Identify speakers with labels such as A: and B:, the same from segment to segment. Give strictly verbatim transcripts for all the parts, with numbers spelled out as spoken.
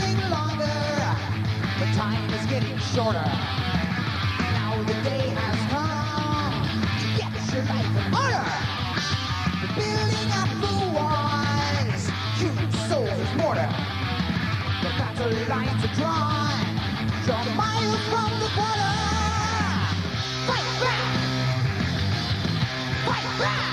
A: living longer, but time is getting shorter. Now the day has come to get your life in order. The building up the walls, human souls is mortar. The battle lines are drawn, you're miles from the border. Fight back! Fight back!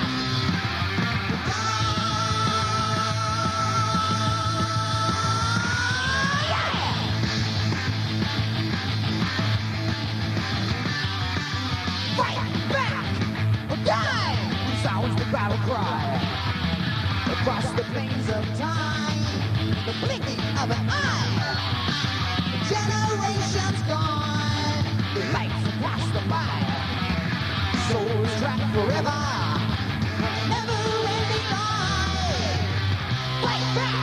A: Sounds the battle cry across the plains of time, the blinking of an eye. Generations gone, the lights have passed them by. Souls trapped forever, never-ending lie. Fight back,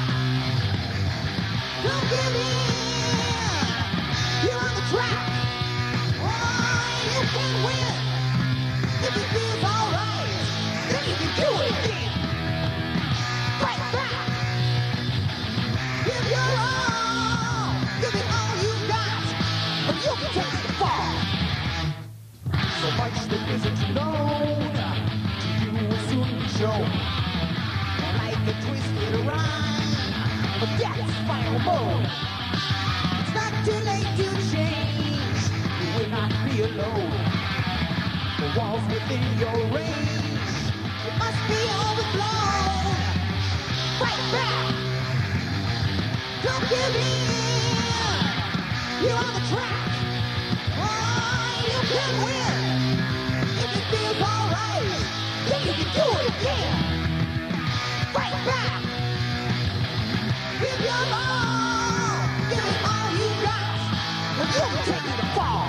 A: don't give in. You're on the track. Oh, you can win if it feels alright. Then you can do it again. Fight back. Give your all. Give it all you got. But you can take the fall. So much that isn't known to you will soon be shown. Like a twisted rhyme of death's final mode. It's not too late to change. You will not be alone. The walls within your range, it must be overblown. Fight back. Don't give in. You're on the track. Oh, you can win. If it feels alright, then you can do it again. Fight back. Give your all. Give it all you got. And you can take it to fall.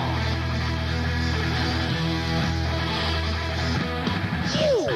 A: You.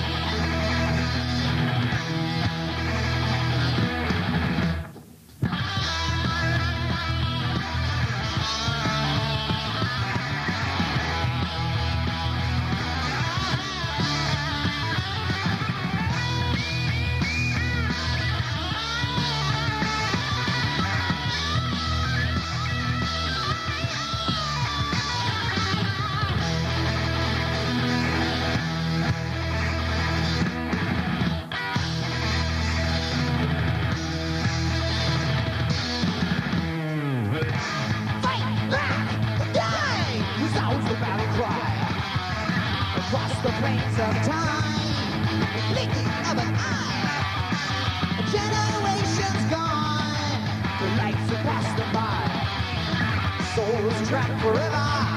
A: Across the plains of time, the blinking of an eye. Generations gone, the lights have passed them by. Souls trapped forever.